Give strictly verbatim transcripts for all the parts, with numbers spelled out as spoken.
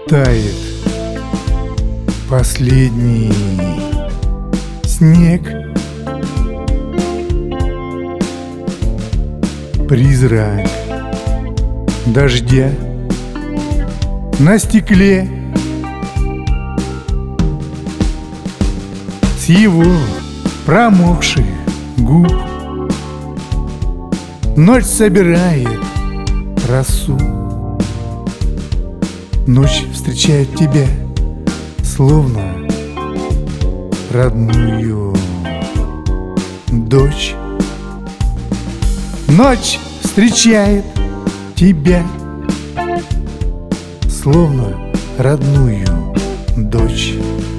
Тает последний снег, призрак дождя на стекле. С его промокших губ ночь собирает росу. Ночь встречает тебя, словно родную дочь. Ночь встречает тебя, словно родную дочь.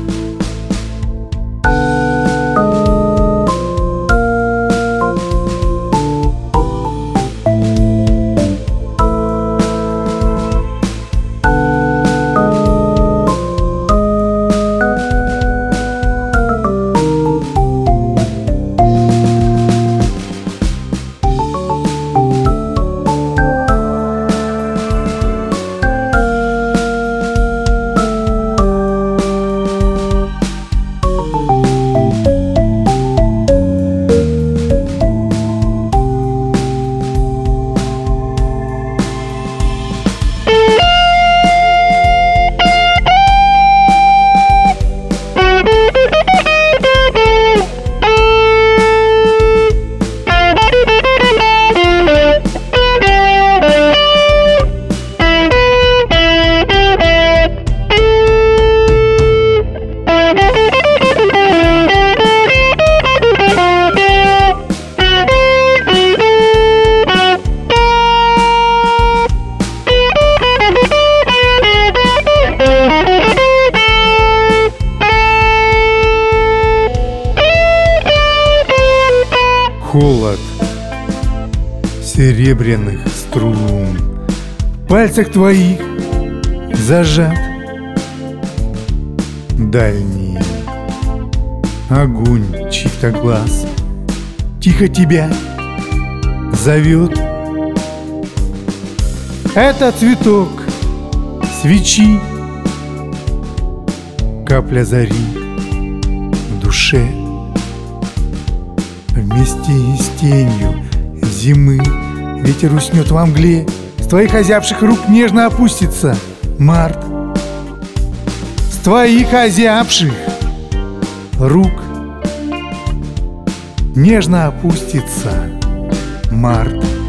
Холод серебряных струн в пальцах твоих зажат. Дальний огонь чьих-то глаз тихо тебя зовет. Это цветок свечи, капля зари в душе. Вместе с тенью зимы ветер уснет во мгле. С твоих озябших рук нежно опустится март. С твоих озябших рук нежно опустится март.